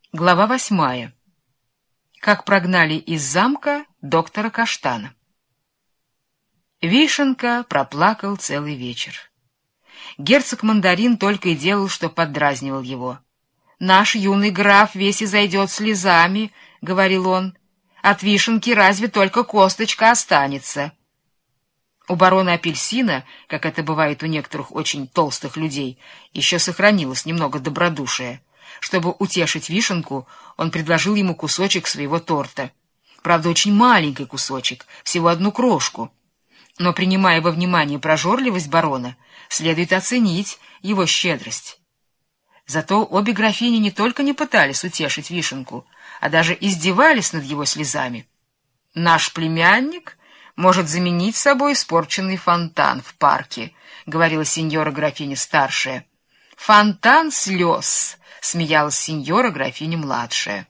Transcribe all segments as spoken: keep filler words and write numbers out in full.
Глава восьмая. Как прогнали из замка доктора Каштана. Вишенка проплакал целый вечер. Герцог Мандарин только и делал, что поддразнивал его. «Наш юный граф весь изойдет слезами», — говорил он. «От Вишенки разве только косточка останется». У барона Апельсина, как это бывает у некоторых очень толстых людей, еще сохранилось немного добродушия. Чтобы утешить Вишенку, он предложил ему кусочек своего торта. Правда, очень маленький кусочек, всего одну крошку. Но, принимая во внимание прожорливость барона, следует оценить его щедрость. Зато обе графини не только не пытались утешить Вишенку, а даже издевались над его слезами. «Наш племянник может заменить собой испорченный фонтан в парке», — говорила сеньора графиня старшая. «Фонтан слез», — смеялась сеньора графиня младшая.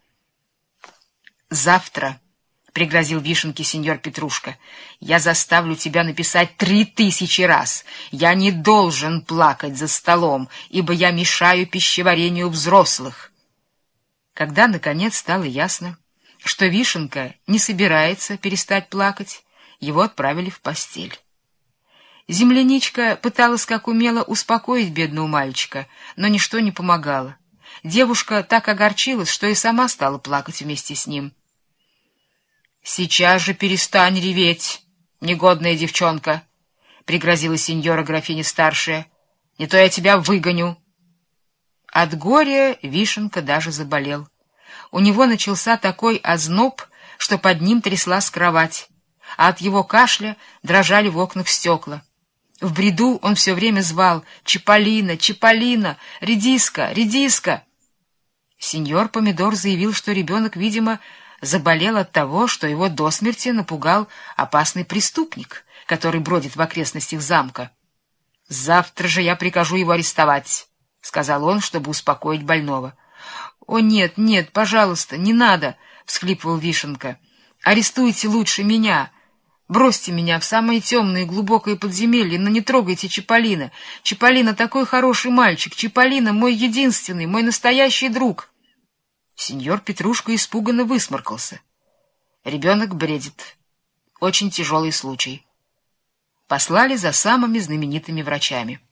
«Завтра», — пригрозил Вишенке сеньор Петрушка, — «я заставлю тебя написать три тысячи раз. Я не должен плакать за столом, ибо я мешаю пищеварению взрослых». Когда, наконец, стало ясно, что Вишенка не собирается перестать плакать, его отправили в постель. Земляничка пыталась как умела успокоить бедного мальчика, но ничто не помогало. Девушка так огорчилась, что и сама стала плакать вместе с ним. «Сейчас же перестань реветь, негодная девчонка», — пригрозила сеньора графиня старшая. «Не то я тебя выгоню». От горя Вишенка даже заболел. У него начался такой озноб, что под ним тряслась кровать, а от его кашля дрожали в окнах стекла. В бреду он все время звал «Чиполлино! Чиполлино! Редиска! Редиска!». Сеньор Помидор заявил, что ребенок, видимо, заболел от того, что его до смерти напугал опасный преступник, который бродит в окрестностях замка. «Завтра же я прикажу его арестовать», — сказал он, чтобы успокоить больного. «О, нет, нет, пожалуйста, не надо», — всхлипывал Вишенка. «Арестуйте лучше меня. Бросьте меня в самое темное и глубокое подземелье, но не трогайте Чиполлино. Чиполлино такой хороший мальчик. Чиполлино мой единственный, мой настоящий друг». Сеньор Петрушка испуганно высморкался. Ребенок бредит. Очень тяжелый случай. Послали за самыми знаменитыми врачами.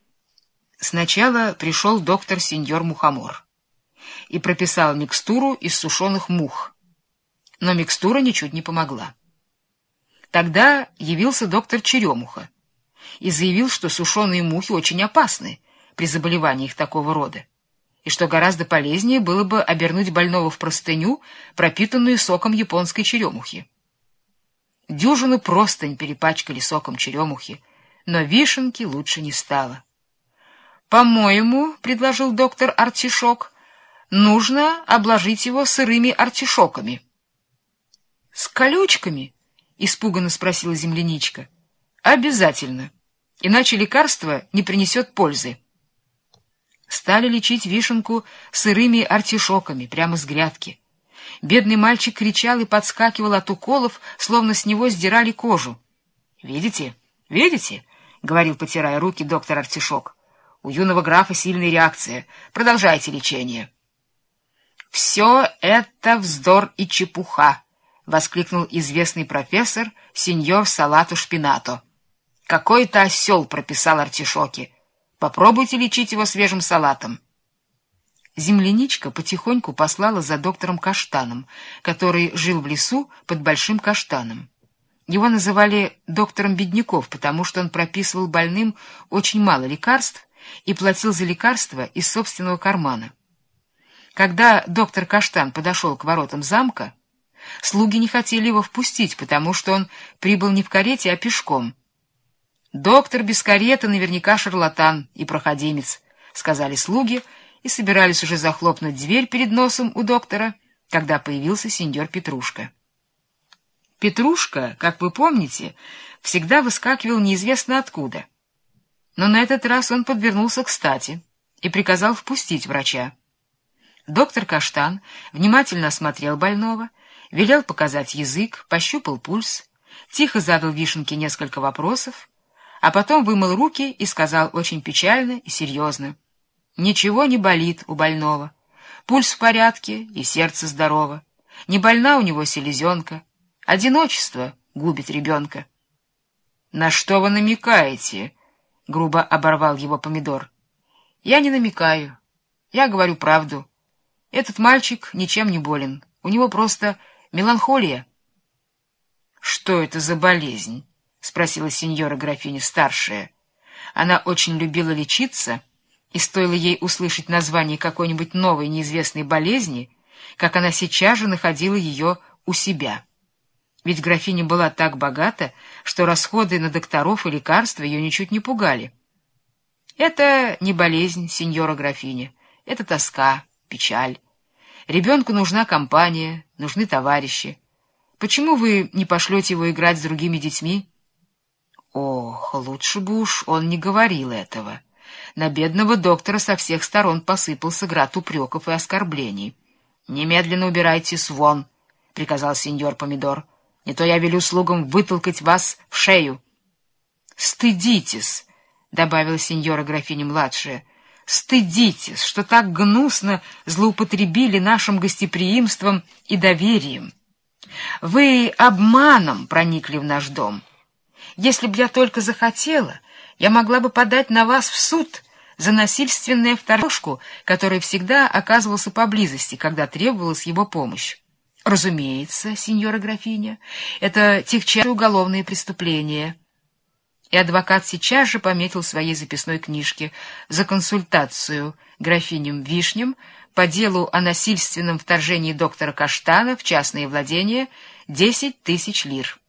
Сначала пришел доктор сеньор Мухомор и прописал микстуру из сушеных мух. Но микстура ничуть не помогла. Тогда явился доктор Черемуха и заявил, что сушеные мухи очень опасны при заболеваниях такого рода, и что гораздо полезнее было бы обернуть больного в простыню, пропитанную соком японской черемухи. Дюжину простынь перепачкали соком черемухи, но Вишенки лучше не стало. «По-моему, — предложил доктор Артишок, — нужно обложить его сырыми артишоками». «С колючками?» — испуганно спросила земляничка. «Обязательно, иначе лекарство не принесет пользы». Стали лечить Вишенку сырыми артишоками прямо с грядки. Бедный мальчик кричал и подскакивал от уколов, словно с него сдирали кожу. «Видите, видите?» — говорил, потирая руки, доктор Артишок. «У юного графа сильная реакция. Продолжайте лечение». «Все это вздор и чепуха!» — воскликнул известный профессор сеньор Салату Шпинато. «Какой-то осел прописал артишоки. Попробуйте лечить его свежим салатом». Земляничка потихоньку послала за доктором Каштаном, который жил в лесу под Большим Каштаном. Его называли доктором бедняков, потому что он прописывал больным очень мало лекарств и платил за лекарства из собственного кармана. Когда доктор Каштан подошел к воротам замка, слуги не хотели его впустить, потому что он прибыл не в карете, а пешком. «Доктор без кареты наверняка шарлатан и проходимец», — сказали слуги, и собирались уже захлопнуть дверь перед носом у доктора, когда появился сеньор Петрушка. Петрушка, как вы помните, всегда выскакивал неизвестно откуда. Но на этот раз он подвернулся кстати и приказал впустить врача. Доктор Каштан внимательно осмотрел больного, велел показать язык, пощупал пульс, тихо задал Вишенке несколько вопросов, а потом вымыл руки и сказал очень печально и серьезно: «Ничего не болит у больного. Пульс в порядке, и сердце здорово. Не больна у него селезенка. Одиночество губит ребенка. — На что вы намекаете? — грубо оборвал его Помидор. — Я не намекаю. Я говорю правду. Этот мальчик ничем не болен. У него просто меланхолия. — Что это за болезнь? — спросила сеньора графиня старшая. Она очень любила лечиться, и стоило ей услышать название какой-нибудь новой неизвестной болезни, как она сейчас же находила ее у себя. Ведь графиня была так богата, что расходы на докторов и лекарства ее ничуть не пугали. Это не болезнь, сеньора графиня, это тоска, печаль. Ребенку нужна компания, нужны товарищи. Почему вы не пошлете его играть с другими детьми? Ох, лучше бы уж он не говорил этого. На бедного доктора со всех сторон посыпался град упреков и оскорблений. — Немедленно убирайтесь вон, — приказал сеньор Помидор. — Не то я велю слугам вытолкать вас в шею. — Стыдитесь, — добавила сеньора графиня-младшая, — стыдитесь, что так гнусно злоупотребили нашим гостеприимством и доверием. Вы обманом проникли в наш дом. Если б я только захотела, я могла бы подать на вас в суд за насильственное вторжку, который всегда оказывался поблизости, когда требовалась его помощь. Разумеется, сеньора графиня, это тягчайшие уголовные преступления. И адвокат сейчас же пометил в своей записной книжке за консультацию графиням Вишням по делу о насильственном вторжении доктора Каштана в частные владения десять тысяч лир.